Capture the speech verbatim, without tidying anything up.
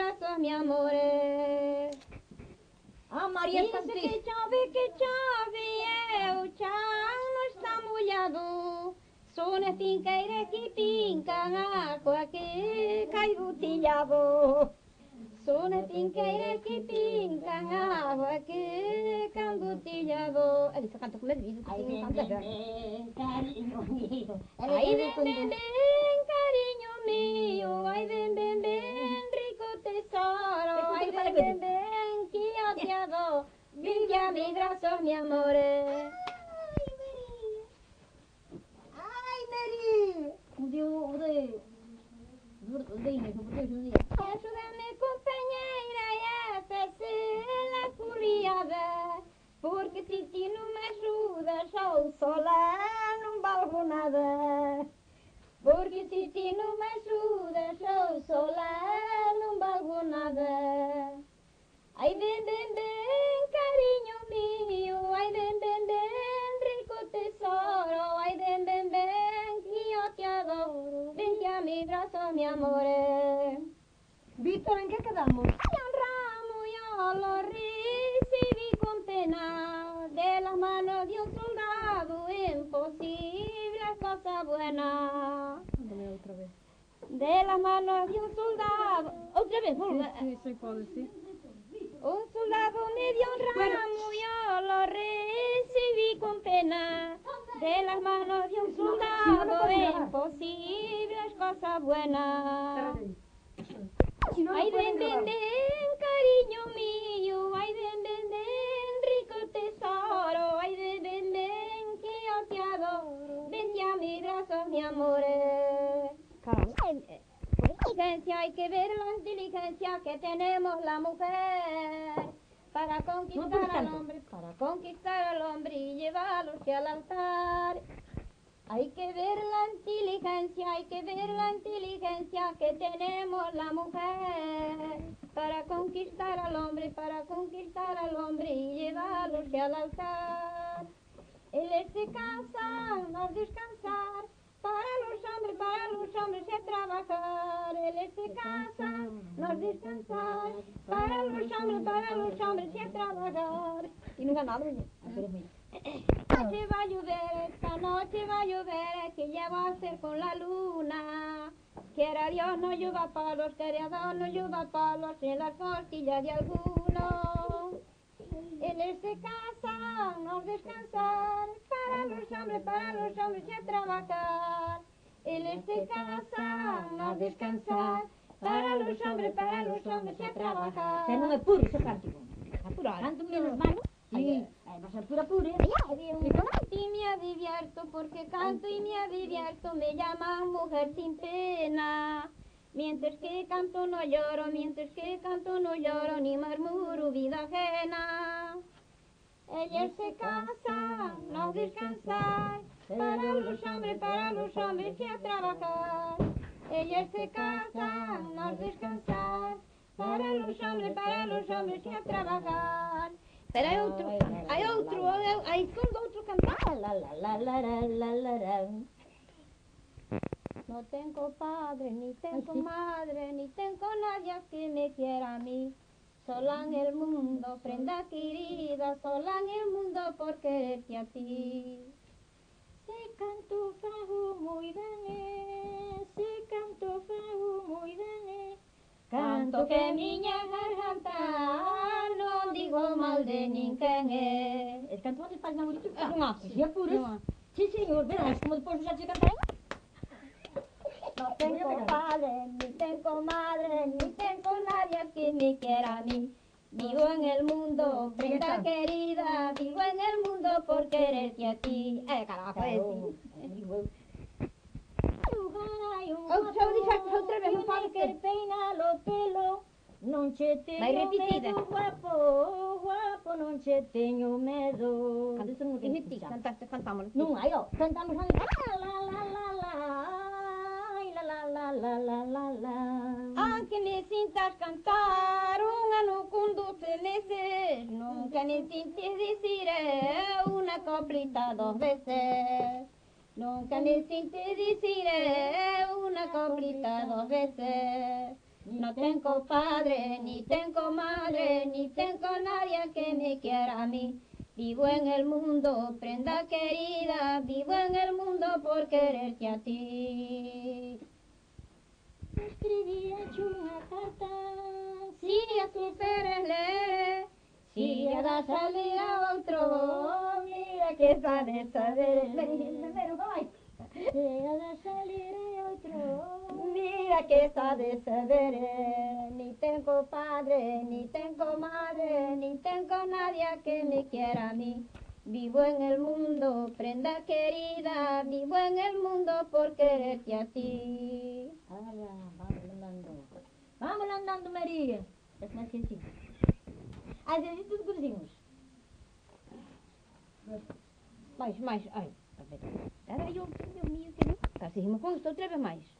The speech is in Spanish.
brazos, mi amore. Ah, Maria Diz Santíssima. que chove, que chove, é o chão não está molhado. Sou na finqueira que pinca a água que cai do telhado. Sou na finqueira que pinca a água que cai do telhado. Ele só canta com medo, diz Ai, que vem, não canta vem, bem. vem, carinho mío. Ai, vem, vem, vem, carinho mío. Ai, vem, vem, vem, rico tesoro. Ai, vem, vem, vem, que eu te adoro. Vingue a mis brazos, mi amore. Ai, Maria. Um dia eu odeio. Odeio, não odeio, Ajuda-me, companheira, a fazer a furiada. Porque se ti não me ajudas, eu sola não valgo nada. Porque se ti não me ajudas, eu sola não valgo nada. Ai, vem, vem, vem, carinho mío. Ai, vem, vem, vem, rico tesoro. Ai, vem, vem, vem, que eu te adoro. Vente a mi brazo, mi amore. Víctor, ¿en qué quedamos? Ay, un ramo yo lo recibí con pena de las manos de un soldado. Imposible, cosa buena. Dame otra vez. De las manos de un soldado. Otra vez, Sí, vuelve. sí, sí, puedo decir. Un soldado me dio un ramo, yo lo recibí con pena. De las manos de un soldado, imposible, es cosa buena. Si no, no Ay, pueden ven, ven, grabar. ven, cariño mío. Ay, ven, ven, ven, rico tesoro. Ay, ven, ven, ven, que yo te adoro. Vente a mis brazos, mi amore. Ay, eh, por inteligencia hay que ver la inteligencia que tenemos la mujer. Para conquistar al hombre, para conquistar al hombre y llevarlo hacia el altar. Hay que ver la inteligencia, hay que ver la inteligencia que tenemos la mujer para conquistar al hombre, para conquistar al hombre y llevarlo hacia el altar. Él es de casa, no descansar, para los hombres, para los hombres es trabajar. Él es de casa, no descansar, para los hombres, para los hombres es trabajar. Y nunca nada, esta noche va a llover, esta noche va a llover, ¿qué ya va a hacer con la luna? Quiera Dios no llueva palos, quiera Dios no llueva palos en las costillas de alguno. Él es de casa, no descansar, para los hombres, para los hombres y a trabajar. Él es de casa, no descansar, para los hombres, para los hombres y a trabajar. Que non é puro ese cántico. Apurar. Canto menos mal. Sí. Ai, vas a pura pura. Y me advierto porque canto y me advierto, me llaman mujer sin pena. Mientras que canto no lloro, mientras que canto no lloro, ni murmuro vida ajena. Ella se casa, no descansar, para los hombres, para los hombres y a trabajar. Ella se casa, no descansar, para los hombres, para los hombres y a trabajar. Pero hay otro, hay otro, hay solo otro cantar. La la la la la la la la. No tengo padre, ni tengo madre, ni tengo nadie que me quiera a mí. Sola en el mundo, prenda querida, sola en el mundo por quererte a ti. Se canto fajo muy bien, se canto fajo muy bien. Canto que miña garganta, no digo mal de ninguén. El canto de España bonito. Ah, non hace. Sí, apuras. Sí, señor, verás como despois xa se cantar. No tengo padre, ni tengo madre, ni tengo nadie que me quiera a mí. Vivo en el mundo, prenda querida, vivo en el mundo por quererte a ti. Eh, carajo, es outra vez, non pode que peina los pelos. Non che Vai teño repetida. medo, guapo, guapo, non che teño medo. Canta, Eso non e te ti, cantaste, cantamos. Non hai, ó, cantamos a la la la la la, ai, la la la la la la la. Aunque me sintas cantar un ano con doce meses, nunca me sintes decir una coplita dos veces. Nunca me sintes decir una coplita dos veces. No tengo padre, ni tengo madre, ni tengo nadie que me quiera a mí. Vivo en el mundo, prenda querida, vivo en el mundo por quererte a ti. Escribí hecho una carta, Si ya superes leer, si llega a salir a otro, mira que sabe saber. si llega a salir a otro. Mira que sabe saber. Ni tengo padre, ni tengo madre, ni tengo nadie que me quiera a mí. Vivo en el mundo, prenda querida, vivo en el mundo por quererte a ti. Ahora, vamos andando. Vamos andando, Maria. Já começa assim. Às vezes tudo cruzimos. Mais, mais, ai, a ver. Espera aí, eu, eu, eu, eu, eu. Tá, seguimos com isto outra vez mais.